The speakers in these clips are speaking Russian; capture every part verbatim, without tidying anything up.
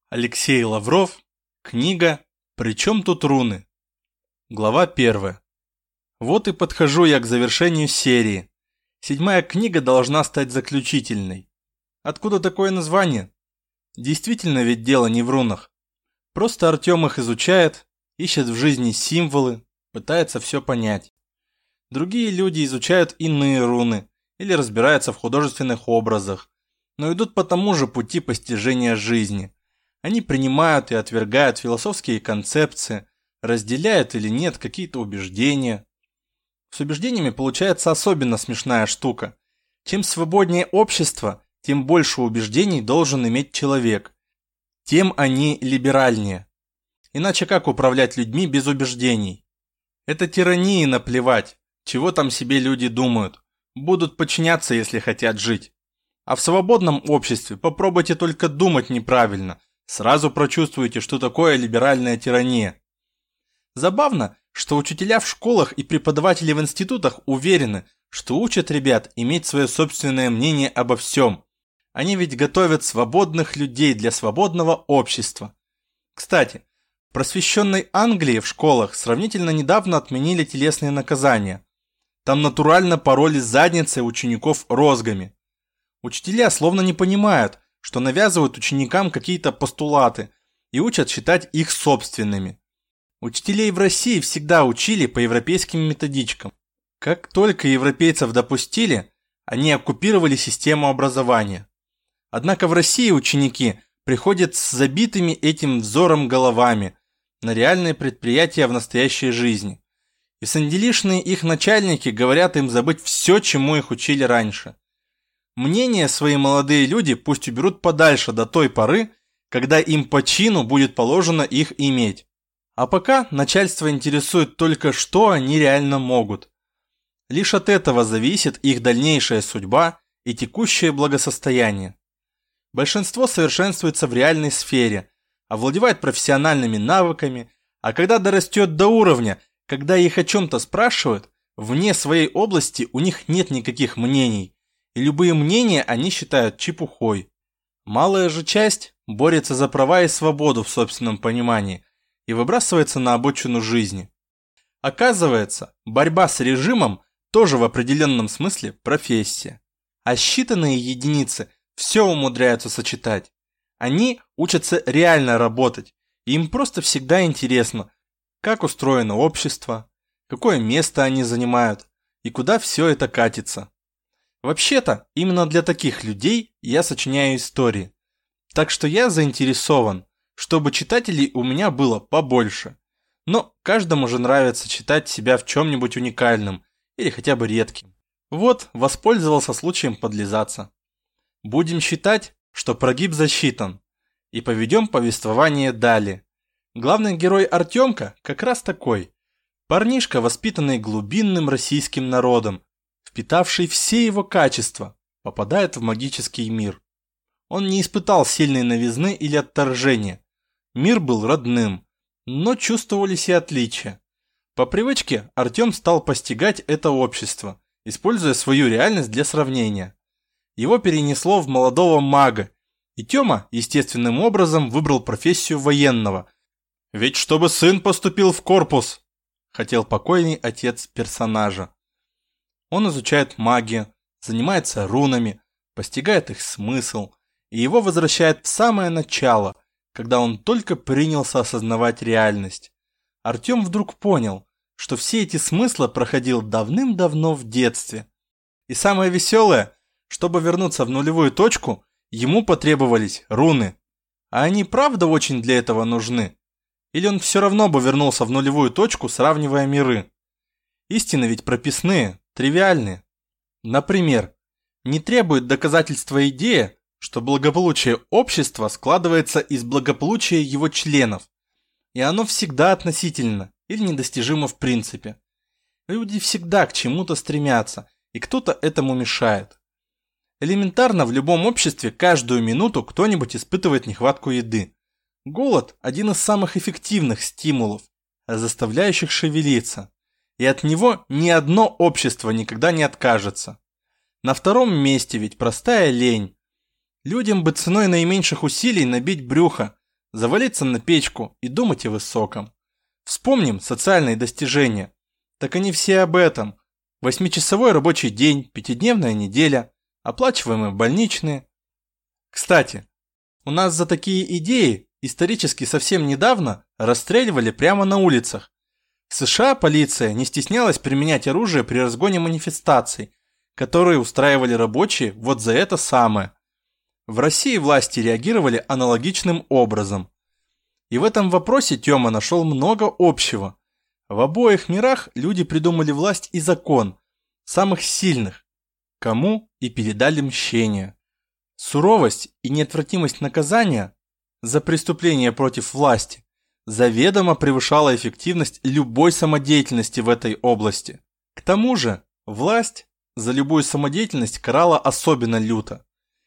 Алексей Лавров. Книга «Причем тут руны?». Глава первая. Вот и подхожу я к завершению серии. Седьмая книга должна стать заключительной. Откуда такое название? Действительно ведь дело не в рунах. Просто Артем их изучает, ищет в жизни символы, пытается все понять. Другие люди изучают иные руны или разбираются в художественных образах, но идут по тому же пути постижения жизни. Они принимают и отвергают философские концепции, разделяют или нет какие-то убеждения. С убеждениями получается особенно смешная штука. Чем свободнее общество, тем больше убеждений должен иметь человек. Тем они либеральнее. Иначе как управлять людьми без убеждений? Это тирании наплевать, чего там себе люди думают. Будут подчиняться, если хотят жить. А в свободном обществе попробуйте только думать неправильно. Сразу прочувствуете, что такое либеральная тирания. Забавно, что учителя в школах и преподаватели в институтах уверены, что учат ребят иметь свое собственное мнение обо всем. Они ведь готовят свободных людей для свободного общества. Кстати, в просвещенной Англии в школах сравнительно недавно отменили телесные наказания. Там натурально пороли задницы учеников розгами. Учителя словно не понимают, что навязывают ученикам какие-то постулаты и учат считать их собственными. Учителей в России всегда учили по европейским методичкам. Как только европейцев допустили, они оккупировали систему образования. Однако в России ученики приходят с забитыми этим взором головами на реальные предприятия в настоящей жизни. И сандилишные их начальники говорят им забыть все, чему их учили раньше. Мнения свои молодые люди пусть уберут подальше до той поры, когда им по чину будет положено их иметь. А пока начальство интересует только, что они реально могут. Лишь от этого зависит их дальнейшая судьба и текущее благосостояние. Большинство совершенствуется в реальной сфере, овладевает профессиональными навыками, а когда дорастет до уровня, когда их о чем-то спрашивают, вне своей области у них нет никаких мнений. И любые мнения они считают чепухой. Малая же часть борется за права и свободу в собственном понимании и выбрасывается на обочину жизни. Оказывается, борьба с режимом тоже в определенном смысле профессия. А считанные единицы все умудряются сочетать. Они учатся реально работать, и им просто всегда интересно, как устроено общество, какое место они занимают и куда все это катится. Вообще-то, именно для таких людей я сочиняю истории. Так что я заинтересован, чтобы читателей у меня было побольше. Но каждому же нравится читать себя в чем-нибудь уникальном или хотя бы редким. Вот, воспользовался случаем подлизаться. Будем считать, что прогиб засчитан. И поведем повествование далее. Главный герой Артемка как раз такой. Парнишка, воспитанный глубинным российским народом, впитавший все его качества, попадает в магический мир. Он не испытал сильной новизны или отторжения. Мир был родным, но чувствовались и отличия. По привычке Артем стал постигать это общество, используя свою реальность для сравнения. Его перенесло в молодого мага, и Тёма естественным образом выбрал профессию военного. Ведь чтобы сын поступил в корпус, хотел покойный отец персонажа. Он изучает магию, занимается рунами, постигает их смысл, и его возвращает в самое начало, когда он только принялся осознавать реальность. Артем вдруг понял, что все эти смыслы проходил давным-давно в детстве. И самое веселое, чтобы вернуться в нулевую точку, ему потребовались руны. А они правда очень для этого нужны? Или он все равно бы вернулся в нулевую точку, сравнивая миры? Истины ведь прописные. Тривиальные. Например, не требует доказательства идея, что благополучие общества складывается из благополучия его членов, и оно всегда относительно или недостижимо в принципе. Люди всегда к чему-то стремятся, и кто-то этому мешает. Элементарно в любом обществе каждую минуту кто-нибудь испытывает нехватку еды. Голод – один из самых эффективных стимулов, заставляющих шевелиться. И от него ни одно общество никогда не откажется. На втором месте ведь простая лень. Людям бы ценой наименьших усилий набить брюхо, завалиться на печку и думать о высоком. Вспомним социальные достижения. Так они все об этом. Восьмичасовой рабочий день, пятидневная неделя, оплачиваемые больничные. Кстати, у нас за такие идеи исторически совсем недавно расстреливали прямо на улицах. В США полиция не стеснялась применять оружие при разгоне манифестаций, которые устраивали рабочие вот за это самое. В России власти реагировали аналогичным образом. И в этом вопросе Тёма нашел много общего. В обоих мирах люди придумали власть и закон, самых сильных, кому и передали мщение. Суровость и неотвратимость наказания за преступление против власти заведомо превышала эффективность любой самодеятельности в этой области. К тому же, власть за любую самодеятельность карала особенно люто.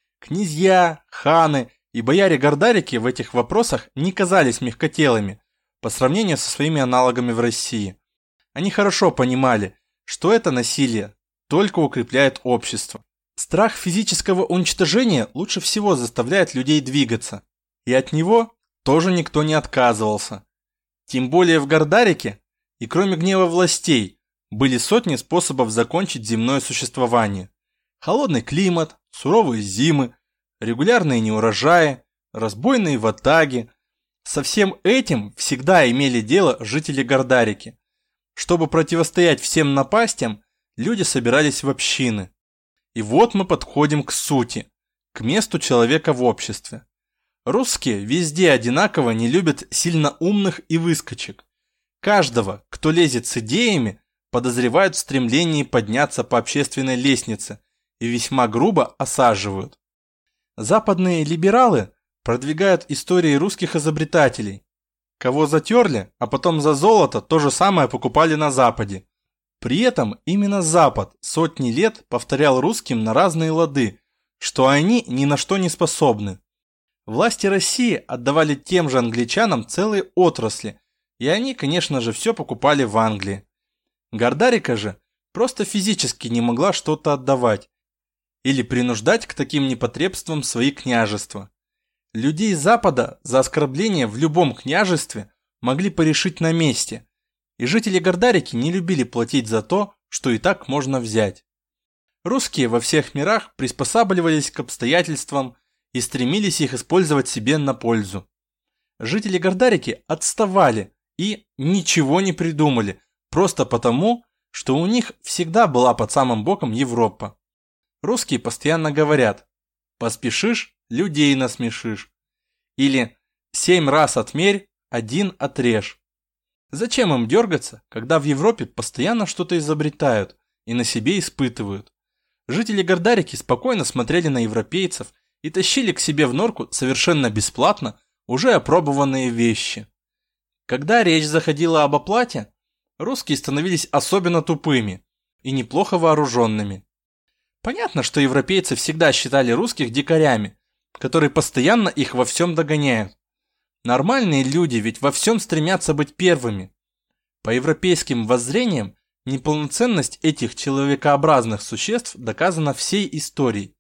Князья, ханы и бояре-гордарики в этих вопросах не казались мягкотелыми по сравнению со своими аналогами в России. Они хорошо понимали, что это насилие только укрепляет общество. Страх физического уничтожения лучше всего заставляет людей двигаться, и от него тоже никто не отказывался. Тем более в Гордарике, и кроме гнева властей, были сотни способов закончить земное существование. Холодный климат, суровые зимы, регулярные неурожаи, разбойные ватаги. Со всем этим всегда имели дело жители Гордарики. Чтобы противостоять всем напастям, люди собирались в общины. И вот мы подходим к сути, к месту человека в обществе. Русские везде одинаково не любят сильно умных и выскочек. Каждого, кто лезет с идеями, подозревают в стремлении подняться по общественной лестнице и весьма грубо осаживают. Западные либералы продвигают истории русских изобретателей. Кого затерли, а потом за золото то же самое покупали на Западе. При этом именно Запад сотни лет повторял русским на разные лады, что они ни на что не способны. Власти России отдавали тем же англичанам целые отрасли, и они, конечно же, все покупали в Англии. Гордарика же просто физически не могла что-то отдавать или принуждать к таким непотребствам свои княжества. Людей Запада за оскорбление в любом княжестве могли порешить на месте, и жители Гордарики не любили платить за то, что и так можно взять. Русские во всех мирах приспосабливались к обстоятельствам и стремились их использовать себе на пользу. Жители Гордарики отставали и ничего не придумали, просто потому, что у них всегда была под самым боком Европа. Русские постоянно говорят: «Поспешишь, людей насмешишь» или «семь раз отмерь, один отрежь». Зачем им дергаться, когда в Европе постоянно что-то изобретают и на себе испытывают? Жители Гордарики спокойно смотрели на европейцев и тащили к себе в норку совершенно бесплатно уже опробованные вещи. Когда речь заходила об оплате, русские становились особенно тупыми и неплохо вооруженными. Понятно, что европейцы всегда считали русских дикарями, которые постоянно их во всем догоняют. Нормальные люди ведь во всем стремятся быть первыми. По европейским воззрениям, неполноценность этих человекообразных существ доказана всей историей.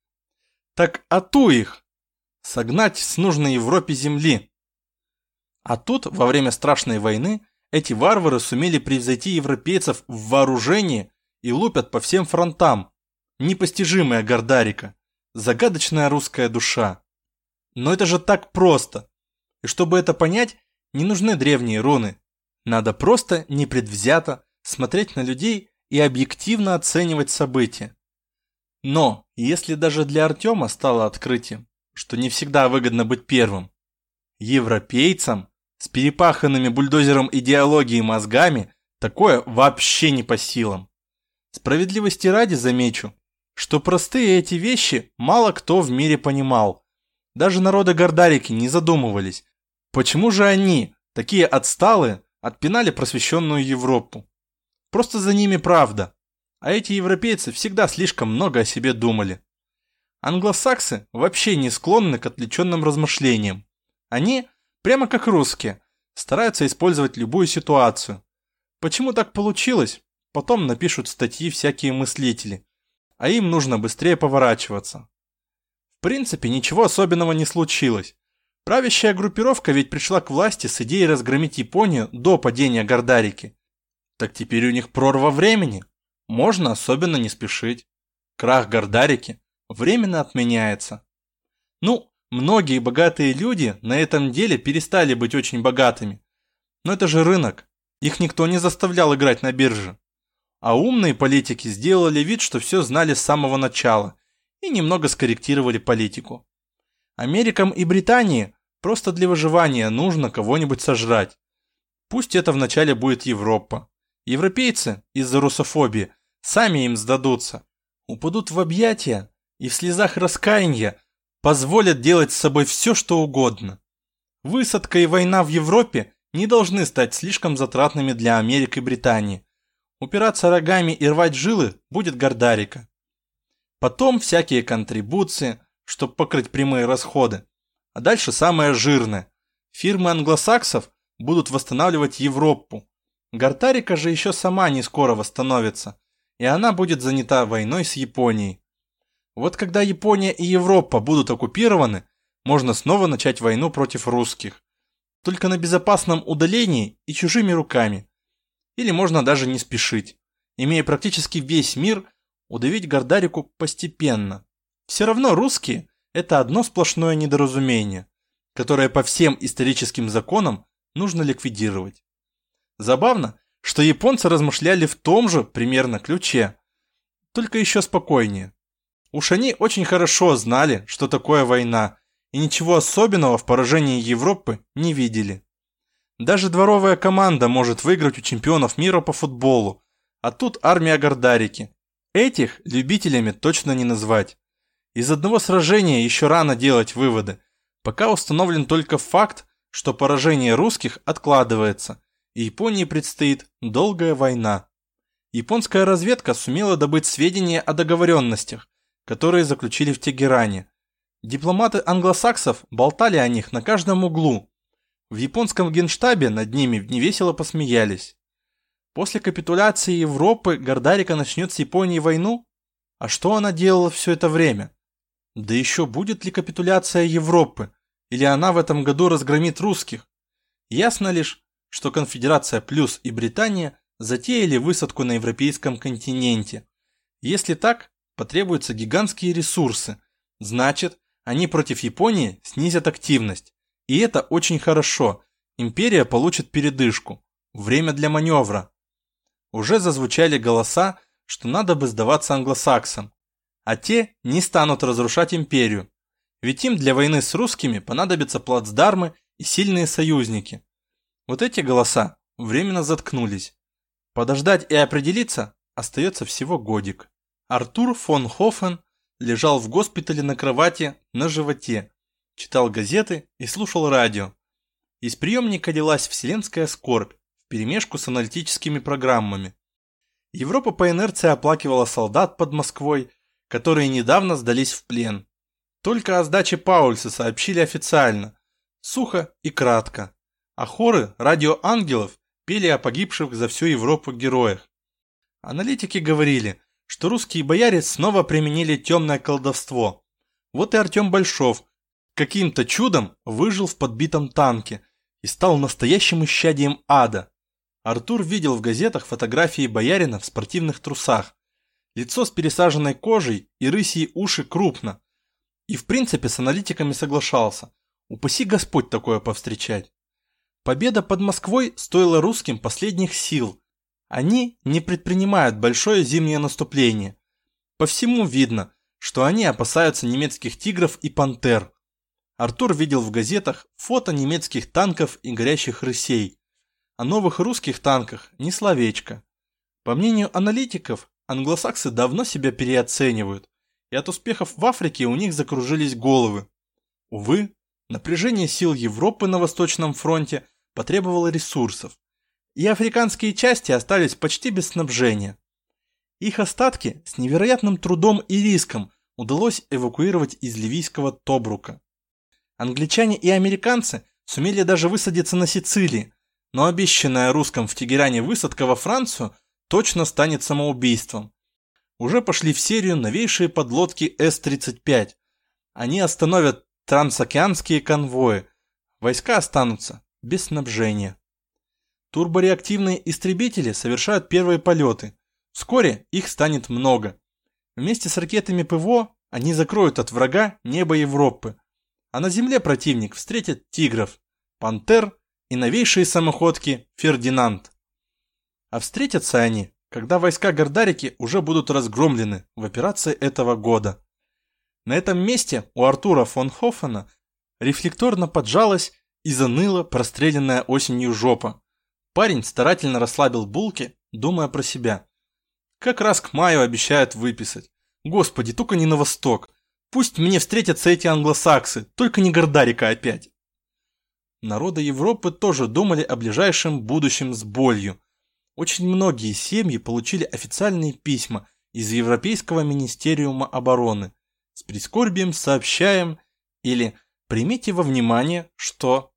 Так ату их! Согнать с нужной Европе земли! А тут, во время страшной войны, эти варвары сумели превзойти европейцев в вооружении и лупят по всем фронтам. Непостижимая Гордарика, загадочная русская душа. Но это же так просто. И чтобы это понять, не нужны древние руны. Надо просто непредвзято смотреть на людей и объективно оценивать события. Но если даже для Артема стало открытием, что не всегда выгодно быть первым, европейцам с перепаханными бульдозером идеологии и мозгами такое вообще не по силам. Справедливости ради замечу, что простые эти вещи мало кто в мире понимал. Даже народы Гордарики не задумывались, почему же они, такие отсталые, отпинали просвещенную Европу. Просто за ними правда. А эти европейцы всегда слишком много о себе думали. Англосаксы вообще не склонны к отвлеченным размышлениям. Они, прямо как русские, стараются использовать любую ситуацию. Почему так получилось? Потом напишут статьи всякие мыслители. А им нужно быстрее поворачиваться. В принципе, ничего особенного не случилось. Правящая группировка ведь пришла к власти с идеей разгромить Японию до падения Гордарики. Так теперь у них прорва времени. Можно особенно не спешить. Крах Гордарики временно отменяется. Ну, многие богатые люди на этом деле перестали быть очень богатыми. Но это же рынок. Их никто не заставлял играть на бирже. А умные политики сделали вид, что все знали с самого начала и немного скорректировали политику. Америкам и Британии просто для выживания нужно кого-нибудь сожрать. Пусть это вначале будет Европа. Европейцы из-за русофобии сами им сдадутся, упадут в объятия и в слезах раскаяния позволят делать с собой все, что угодно. Высадка и война в Европе не должны стать слишком затратными для Америки и Британии. Упираться рогами и рвать жилы будет Гордарика. Потом всякие контрибуции, чтобы покрыть прямые расходы. А дальше самое жирное. Фирмы англосаксов будут восстанавливать Европу. Гордарика же еще сама не скоро восстановится, и она будет занята войной с Японией. Вот когда Япония и Европа будут оккупированы, можно снова начать войну против русских. Только на безопасном удалении и чужими руками. Или можно даже не спешить, имея практически весь мир, удавить Гордарику постепенно. Все равно русские – это одно сплошное недоразумение, которое по всем историческим законам нужно ликвидировать. Забавно, что японцы размышляли в том же примерно ключе, только еще спокойнее. Уж они очень хорошо знали, что такое война, и ничего особенного в поражении Европы не видели. Даже дворовая команда может выиграть у чемпионов мира по футболу, а тут армия Гордарики. Этих любителями точно не назвать. Из одного сражения еще рано делать выводы, пока установлен только факт, что поражение русских откладывается, и Японии предстоит долгая война. Японская разведка сумела добыть сведения о договоренностях, которые заключили в Тегеране. Дипломаты англосаксов болтали о них на каждом углу. В японском генштабе над ними невесело посмеялись. После капитуляции Европы Гордарика начнет с Японией войну? А что она делала все это время? Да еще будет ли капитуляция Европы? Или она в этом году разгромит русских? Ясно лишь, что Конфедерация Плюс и Британия затеяли высадку на европейском континенте. Если так, потребуются гигантские ресурсы. Значит, они против Японии снизят активность. И это очень хорошо. Империя получит передышку. Время для маневра. Уже зазвучали голоса, что надо бы сдаваться англосаксам. А те не станут разрушать империю. Ведь им для войны с русскими понадобятся плацдармы и сильные союзники. Вот эти голоса временно заткнулись. Подождать и определиться остается всего годик. Артур фон Хофен лежал в госпитале на кровати на животе, читал газеты и слушал радио. Из приемника лилась вселенская скорбь вперемешку с аналитическими программами. Европа по инерции оплакивала солдат под Москвой, которые недавно сдались в плен. Только о сдаче Паульса сообщили официально, сухо и кратко, а хоры радиоангелов пели о погибших за всю Европу героях. Аналитики говорили, что русские бояре снова применили темное колдовство. Вот и Артем Большов каким-то чудом выжил в подбитом танке и стал настоящим исчадием ада. Артур видел в газетах фотографии боярина в спортивных трусах, лицо с пересаженной кожей и рысьи уши крупно. И в принципе с аналитиками соглашался. Упаси Господь такое повстречать. Победа под Москвой стоила русским последних сил. Они не предпринимают большое зимнее наступление. По всему видно, что они опасаются немецких тигров и пантер. Артур видел в газетах фото немецких танков и горящих рысей. О новых русских танках ни словечко. По мнению аналитиков, англосаксы давно себя переоценивают, и от успехов в Африке у них закружились головы. Увы, напряжение сил Европы на Восточном фронте потребовало ресурсов, и африканские части остались почти без снабжения. Их остатки с невероятным трудом и риском удалось эвакуировать из ливийского Тобрука. Англичане и американцы сумели даже высадиться на Сицилии, но обещанная русским в Тегеране высадка во Францию точно станет самоубийством. Уже пошли в серию новейшие подлодки эс тридцать пять. Они остановят трансокеанские конвои, Войска останутся без снабжения. Турбореактивные истребители совершают первые полеты. Вскоре их станет много. Вместе с ракетами ПВО они закроют от врага небо Европы. А на земле противник встретит тигров, пантер и новейшие самоходки «Фердинанд». А встретятся они, когда войска Гордарики уже будут разгромлены в операции этого года. На этом месте у Артура фон Хофена рефлекторно поджалась и заныла простреленная осенью жопа. Парень старательно расслабил булки, думая про себя. Как раз к маю обещают выписать. Господи, только не на восток. Пусть мне встретятся эти англосаксы, только не Гордарика опять. Народы Европы тоже думали о ближайшем будущем с болью. Очень многие семьи получили официальные письма из Европейского министериума обороны. С прискорбием сообщаем или примите во внимание, что...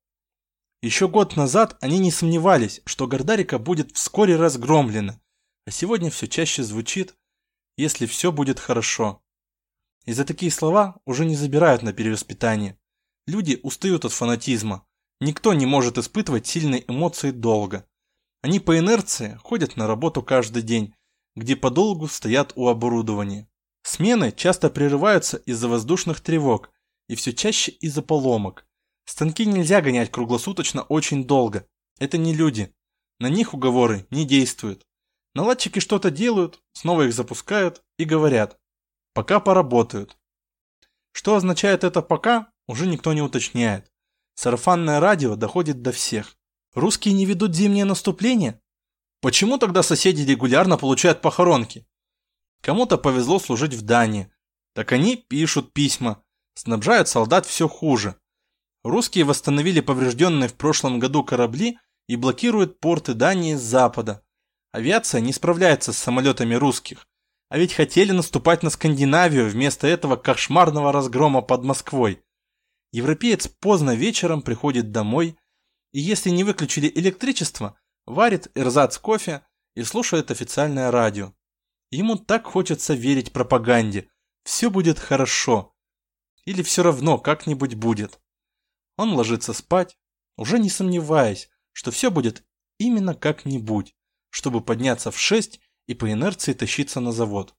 Еще год назад они не сомневались, что Гордарика будет вскоре разгромлена, а сегодня все чаще звучит «если все будет хорошо». И за такие слова уже не забирают на перевоспитание. Люди устают от фанатизма. Никто не может испытывать сильные эмоции долго. Они по инерции ходят на работу каждый день, где подолгу стоят у оборудования. Смены часто прерываются из-за воздушных тревог и все чаще из-за поломок. Станки нельзя гонять круглосуточно очень долго. Это не люди. На них уговоры не действуют. Наладчики что-то делают, снова их запускают и говорят «пока поработают». Что означает это «пока», уже никто не уточняет. Сарафанное радио доходит до всех. Русские не ведут зимнее наступление? Почему тогда соседи регулярно получают похоронки? Кому-то повезло служить в Дании. Так они пишут письма, снабжают солдат все хуже. Русские восстановили поврежденные в прошлом году корабли и блокируют порты Дании с запада. Авиация не справляется с самолетами русских. А ведь хотели наступать на Скандинавию вместо этого кошмарного разгрома под Москвой. Европеец поздно вечером приходит домой, и если не выключили электричество, варит эрзац кофе и слушает официальное радио. Ему так хочется верить пропаганде. Все будет хорошо. Или все равно как-нибудь будет. Он ложится спать, уже не сомневаясь, что все будет именно как-нибудь, чтобы подняться в шесть и по инерции тащиться на завод.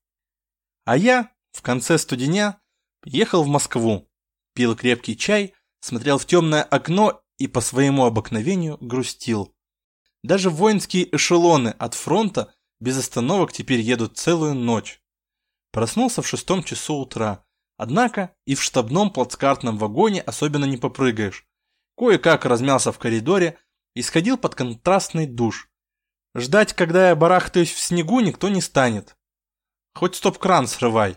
А я в конце студеня ехал в Москву, пил крепкий чай, смотрел в темное окно и по своему обыкновению грустил. Даже воинские эшелоны от фронта без остановок теперь едут целую ночь. Проснулся в шестом часу утра. Однако и в штабном плацкартном вагоне особенно не попрыгаешь. Кое-как размялся в коридоре и сходил под контрастный душ. Ждать, когда я барахтаюсь в снегу, никто не станет. Хоть стоп-кран срывай.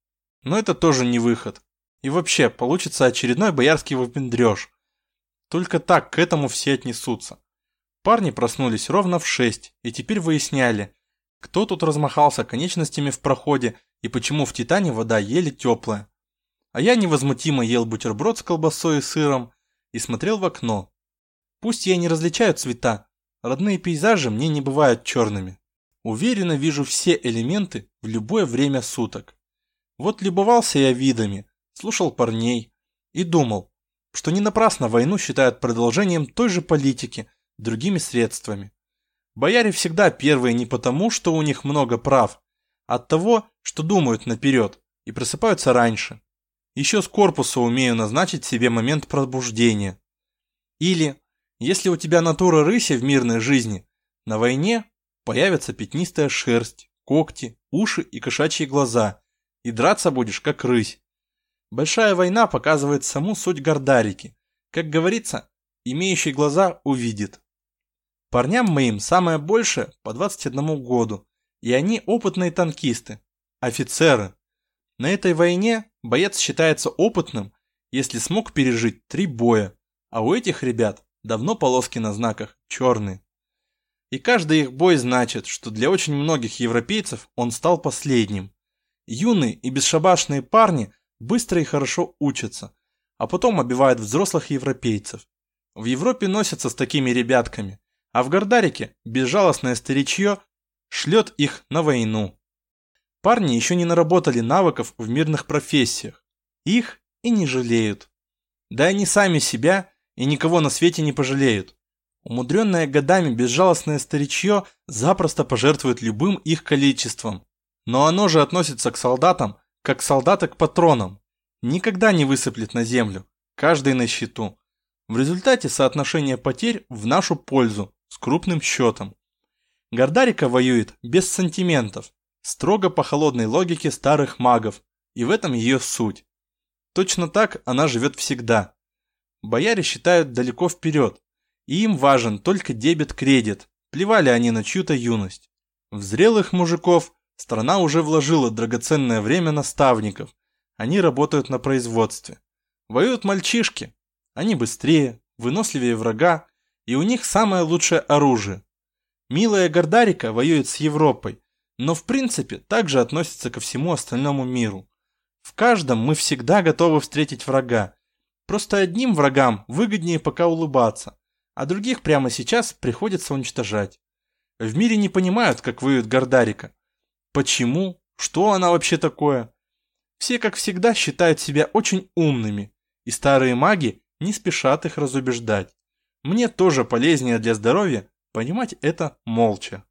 Но это тоже не выход. И вообще, получится очередной боярский выпендрёж. Только так к этому все отнесутся. Парни проснулись ровно в шесть и теперь выясняли, кто тут размахался конечностями в проходе и почему в Титане вода еле теплая. А я невозмутимо ел бутерброд с колбасой и сыром и смотрел в окно. Пусть я не различаю цвета, родные пейзажи мне не бывают черными. Уверенно вижу все элементы в любое время суток. Вот любовался я видами, слушал парней и думал, что не напрасно войну считают продолжением той же политики другими средствами. Бояре всегда первые не потому, что у них много прав, а от того, что думают наперед и просыпаются раньше. Еще с корпуса умею назначить себе момент пробуждения. Или, если у тебя натура рыси в мирной жизни, на войне появится пятнистая шерсть, когти, уши и кошачьи глаза, и драться будешь как рысь. Большая война показывает саму суть Гордарики. Как говорится, имеющий глаза увидит. Парням моим самое большее по двадцать одному году, и они опытные танкисты, офицеры. На этой войне боец считается опытным, если смог пережить три боя, а у этих ребят давно полоски на знаках черные. И каждый их бой значит, что для очень многих европейцев он стал последним. Юные и бесшабашные парни быстро и хорошо учатся, а потом обивают взрослых европейцев. В Европе носятся с такими ребятками, а в Гордарике безжалостное старичье шлет их на войну. Парни еще не наработали навыков в мирных профессиях. Их и не жалеют. Да они сами себя и никого на свете не пожалеют. Умудренное годами безжалостное старичье запросто пожертвует любым их количеством. Но оно же относится к солдатам, как солдаты к патронам. Никогда не высыплет на землю, каждый на счету. В результате соотношение потерь в нашу пользу, с крупным счетом. Гордарика воюет без сантиментов, строго по холодной логике старых магов, и в этом ее суть. Точно так она живет всегда. Бояре считают далеко вперед, и им важен только дебет-кредит, плевали они на чью-то юность. В зрелых мужиков страна уже вложила драгоценное время наставников, они работают на производстве. Воюют мальчишки, они быстрее, выносливее врага, и у них самое лучшее оружие. Милая Гордарика воюет с Европой, но в принципе также относится ко всему остальному миру. В каждом мы всегда готовы встретить врага. Просто одним врагам выгоднее пока улыбаться, а других прямо сейчас приходится уничтожать. В мире не понимают, как воюет Гордарика. Почему? Что она вообще такое? Все, как всегда, считают себя очень умными, и старые маги не спешат их разубеждать. Мне тоже полезнее для здоровья понимать это молча.